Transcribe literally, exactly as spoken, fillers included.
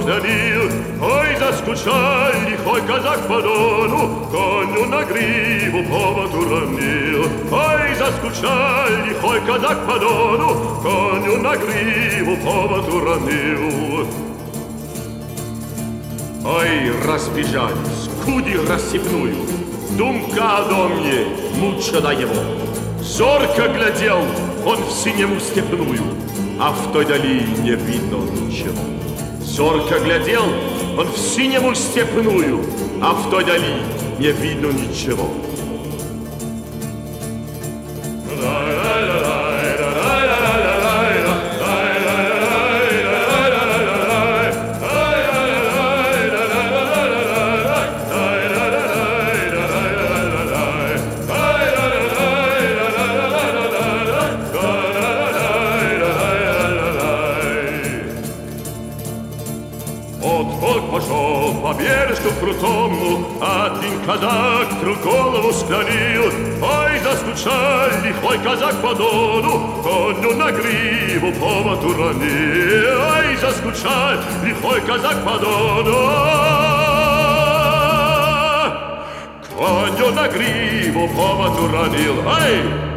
склонил. Ой, заскучал лихой казак по дону, коню на гриву повод уронил. Ой, заскучал лихой казак по дону, коню на гриву повод уронил. Ой, разбежались, куди рассыпную, думка о доме мучила его. Зорко глядел он в синему степную, а в той дали не видно ничего. Зорко глядел он в синему степную, а в той дали не видно ничего. Вот полк пошел по бережку крутому, один казак вдруг голову склонил. Ой, заскучал лихой казак по дону, коню на гриву повод уронил. Ой, заскучал лихой казак по дону, коню на гриву повод уронил. Ой!